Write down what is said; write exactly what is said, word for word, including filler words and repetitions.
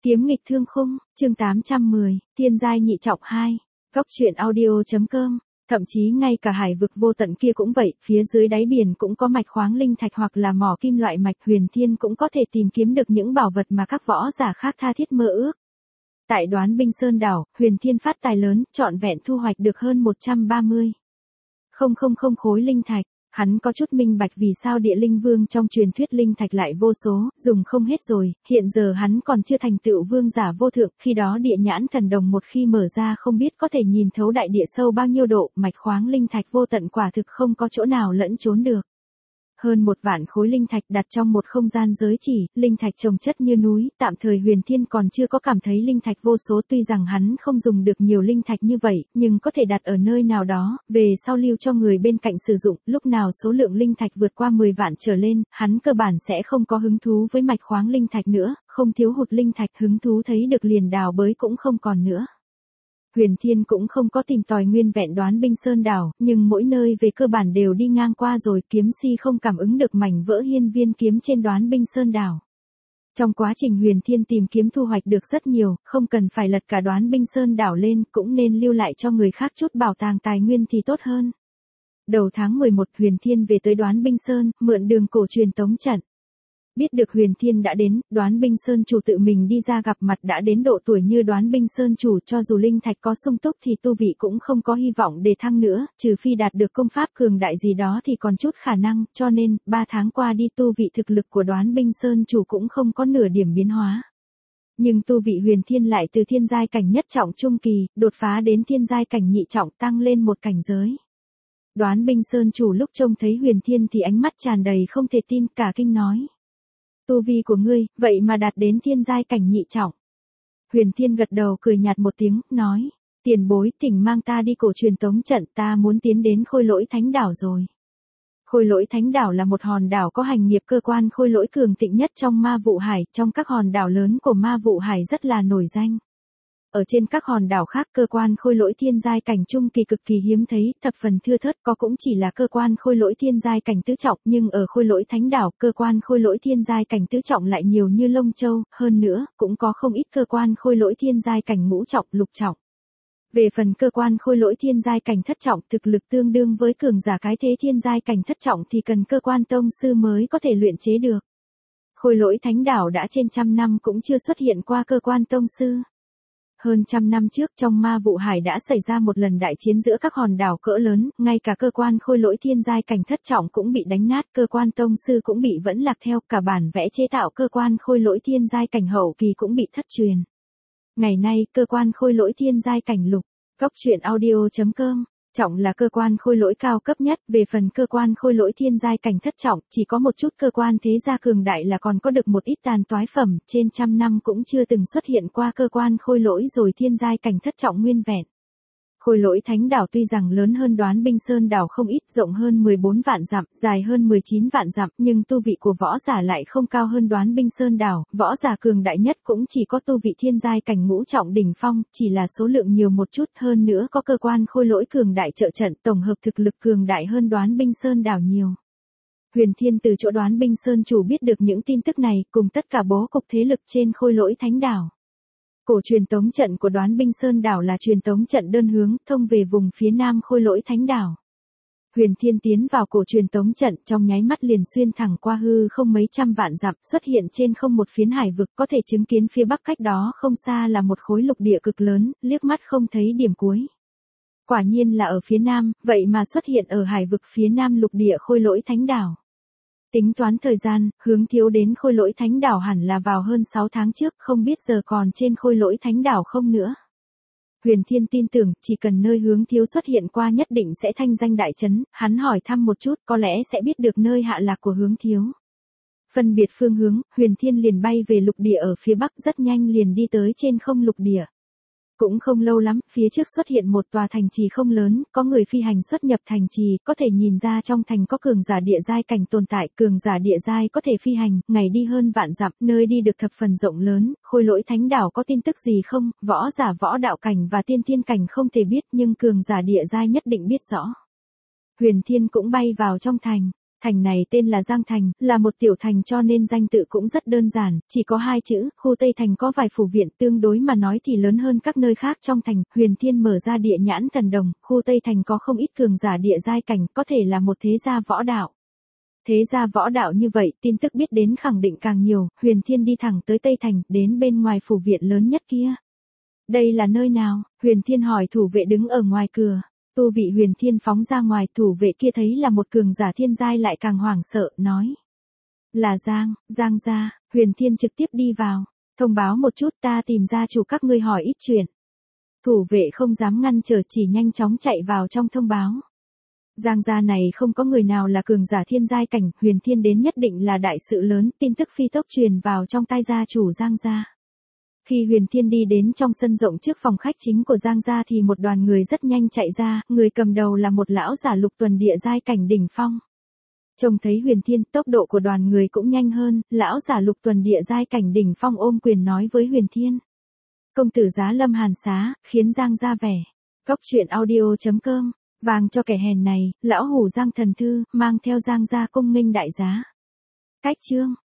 Kiếm nghịch thương khung, chương tám trăm mười, thiên giai nhị trọng hai, góc truyện audio.com. Thậm chí ngay cả hải vực vô tận kia cũng vậy, phía dưới đáy biển cũng có mạch khoáng linh thạch hoặc là mỏ kim loại mạch, Huyền Thiên cũng có thể tìm kiếm được những bảo vật mà các võ giả khác tha thiết mơ ước. Tại Đoán Binh Sơn đảo, Huyền Thiên phát tài lớn, trọn vẹn thu hoạch được hơn một trăm ba mươi nghìn khối linh thạch. Hắn có chút minh bạch vì sao địa linh vương trong truyền thuyết linh thạch lại vô số, dùng không hết rồi, hiện giờ hắn còn chưa thành tựu vương giả vô thượng, khi đó địa nhãn thần đồng một khi mở ra không biết có thể nhìn thấu đại địa sâu bao nhiêu độ, mạch khoáng linh thạch vô tận quả thực không có chỗ nào lẫn trốn được. Hơn một vạn khối linh thạch đặt trong một không gian giới chỉ, linh thạch chồng chất như núi, tạm thời Huyền Thiên còn chưa có cảm thấy linh thạch vô số, tuy rằng hắn không dùng được nhiều linh thạch như vậy, nhưng có thể đặt ở nơi nào đó, về sau lưu cho người bên cạnh sử dụng, lúc nào số lượng linh thạch vượt qua mười vạn trở lên, hắn cơ bản sẽ không có hứng thú với mạch khoáng linh thạch nữa, không thiếu hụt linh thạch, hứng thú thấy được liền đào bới cũng không còn nữa. Huyền Thiên cũng không có tìm tòi nguyên vẹn Đoán Binh Sơn đảo, nhưng mỗi nơi về cơ bản đều đi ngang qua rồi, kiếm si không cảm ứng được mảnh vỡ hiên viên kiếm trên Đoán Binh Sơn đảo. Trong quá trình Huyền Thiên tìm kiếm thu hoạch được rất nhiều, không cần phải lật cả Đoán Binh Sơn đảo lên, cũng nên lưu lại cho người khác chút bảo tàng tài nguyên thì tốt hơn. Đầu tháng mười một, Huyền Thiên về tới Đoán Binh Sơn, mượn đường cổ truyền tống trận. Biết được Huyền Thiên đã đến, Đoán Binh Sơn chủ tự mình đi ra gặp mặt, đã đến độ tuổi như Đoán Binh Sơn chủ, cho dù linh thạch có sung túc thì tu vị cũng không có hy vọng để thăng nữa, trừ phi đạt được công pháp cường đại gì đó thì còn chút khả năng, cho nên, ba tháng qua đi tu vị thực lực của Đoán Binh Sơn chủ cũng không có nửa điểm biến hóa. Nhưng tu vị Huyền Thiên lại từ thiên giai cảnh nhất trọng trung kỳ, đột phá đến thiên giai cảnh nhị trọng, tăng lên một cảnh giới. Đoán Binh Sơn chủ lúc trông thấy Huyền Thiên thì ánh mắt tràn đầy không thể tin, cả kinh nói. Tu vi của ngươi, vậy mà đạt đến thiên giai cảnh nhị trọng. Huyền Thiên gật đầu cười nhạt một tiếng, nói, tiền bối thỉnh mang ta đi cổ truyền tống trận, ta muốn tiến đến Khôi Lỗi Thánh đảo rồi. Khôi Lỗi Thánh đảo là một hòn đảo có hành nghiệp cơ quan khôi lỗi cường thịnh nhất trong Ma Vụ Hải, trong các hòn đảo lớn của Ma Vụ Hải rất là nổi danh. Ở trên các hòn đảo khác cơ quan khôi lỗi thiên giai cảnh trung kỳ cực kỳ hiếm thấy, thập phần thưa thớt, có cũng chỉ là cơ quan khôi lỗi thiên giai cảnh tứ trọng, nhưng ở Khôi Lỗi Thánh đảo, cơ quan khôi lỗi thiên giai cảnh tứ trọng lại nhiều như lông châu, hơn nữa, cũng có không ít cơ quan khôi lỗi thiên giai cảnh ngũ trọng, lục trọng. Về phần cơ quan khôi lỗi thiên giai cảnh thất trọng, thực lực tương đương với cường giả cái thế thiên giai cảnh thất trọng thì cần cơ quan tông sư mới có thể luyện chế được. Khôi Lỗi Thánh đảo đã trên trăm năm cũng chưa xuất hiện qua cơ quan tông sư. Hơn trăm năm trước trong Ma Vụ Hải đã xảy ra một lần đại chiến giữa các hòn đảo cỡ lớn, ngay cả cơ quan khôi lỗi thiên giai cảnh thất trọng cũng bị đánh nát, cơ quan tông sư cũng bị vẫn lạc theo, cả bản vẽ chế tạo cơ quan khôi lỗi thiên giai cảnh hậu kỳ cũng bị thất truyền. Ngày nay, cơ quan khôi lỗi thiên giai cảnh lục, góc truyện audio.com, trọng là cơ quan khôi lỗi cao cấp nhất, về phần cơ quan khôi lỗi thiên giai cảnh thất trọng, chỉ có một chút cơ quan thế gia cường đại là còn có được một ít tàn toái phẩm, trên trăm năm cũng chưa từng xuất hiện qua cơ quan khôi lỗi rồi thiên giai cảnh thất trọng nguyên vẹn. Khôi Lỗi Thánh đảo tuy rằng lớn hơn Đoán Binh Sơn đảo không ít, rộng hơn mười bốn vạn dặm, dài hơn mười chín vạn dặm, nhưng tu vị của võ giả lại không cao hơn Đoán Binh Sơn đảo, võ giả cường đại nhất cũng chỉ có tu vị thiên giai cảnh ngũ trọng đỉnh phong, chỉ là số lượng nhiều một chút, hơn nữa có cơ quan khôi lỗi cường đại trợ trận, tổng hợp thực lực cường đại hơn Đoán Binh Sơn đảo nhiều. Huyền Thiên từ chỗ Đoán Binh Sơn chủ biết được những tin tức này, cùng tất cả bố cục thế lực trên Khôi Lỗi Thánh đảo. Cổ truyền tống trận của Đoán Binh Sơn đảo là truyền tống trận đơn hướng, thông về vùng phía nam Khôi Lỗi Thánh đảo. Huyền Thiên tiến vào cổ truyền tống trận, trong nháy mắt liền xuyên thẳng qua hư không mấy trăm vạn dặm, xuất hiện trên không một phiến hải vực, có thể chứng kiến phía bắc cách đó không xa là một khối lục địa cực lớn, liếc mắt không thấy điểm cuối. Quả nhiên là ở phía nam, vậy mà xuất hiện ở hải vực phía nam lục địa Khôi Lỗi Thánh đảo. Tính toán thời gian, Hướng Thiếu đến Khôi Lỗi Thánh đảo hẳn là vào hơn sáu tháng trước, không biết giờ còn trên Khôi Lỗi Thánh đảo không nữa. Huyền Thiên tin tưởng, chỉ cần nơi Hướng Thiếu xuất hiện qua nhất định sẽ thanh danh đại chấn, hắn hỏi thăm một chút, có lẽ sẽ biết được nơi hạ lạc của Hướng Thiếu. Phân biệt phương hướng, Huyền Thiên liền bay về lục địa ở phía bắc, rất nhanh liền đi tới trên không lục địa. Cũng không lâu lắm, phía trước xuất hiện một tòa thành trì không lớn, có người phi hành xuất nhập thành trì, có thể nhìn ra trong thành có cường giả địa giai cảnh tồn tại, cường giả địa giai có thể phi hành, ngày đi hơn vạn dặm, nơi đi được thập phần rộng lớn, Khôi Lỗi Thánh đảo có tin tức gì không, võ giả võ đạo cảnh và tiên thiên cảnh không thể biết, nhưng cường giả địa giai nhất định biết rõ. Huyền Thiên cũng bay vào trong thành. Thành này tên là Giang Thành, là một tiểu thành cho nên danh tự cũng rất đơn giản, chỉ có hai chữ, khu Tây Thành có vài phủ viện tương đối mà nói thì lớn hơn các nơi khác trong thành, Huyền Thiên mở ra địa nhãn thần đồng, khu Tây Thành có không ít cường giả địa giai cảnh, có thể là một thế gia võ đạo. Thế gia võ đạo như vậy, tin tức biết đến khẳng định càng nhiều, Huyền Thiên đi thẳng tới Tây Thành, đến bên ngoài phủ viện lớn nhất kia. Đây là nơi nào? Huyền Thiên hỏi thủ vệ đứng ở ngoài cửa. Tu vị Huyền Thiên phóng ra ngoài, thủ vệ kia thấy là một cường giả thiên giai lại càng hoảng sợ, nói. Là Giang, Giang gia. Huyền Thiên trực tiếp đi vào. Thông báo một chút, ta tìm gia chủ các ngươi hỏi ít chuyện. Thủ vệ không dám ngăn trở, chỉ nhanh chóng chạy vào trong thông báo. Giang gia này không có người nào là cường giả thiên giai cảnh, Huyền Thiên đến nhất định là đại sự lớn, tin tức phi tốc truyền vào trong tai gia chủ Giang gia. Khi Huyền Thiên đi đến trong sân rộng trước phòng khách chính của Giang gia thì một đoàn người rất nhanh chạy ra, người cầm đầu là một lão giả lục tuần địa giai cảnh đỉnh phong. Trông thấy Huyền Thiên, tốc độ của đoàn người cũng nhanh hơn, lão giả lục tuần địa giai cảnh đỉnh phong ôm quyền nói với Huyền Thiên. Công tử giá lâm hàn xá, khiến Giang gia vẻ. Cốc truyện audio chấm com, vàng cho kẻ hèn này, lão hủ Giang thần thư, mang theo Giang gia cung nghênh đại giá. Cách chương.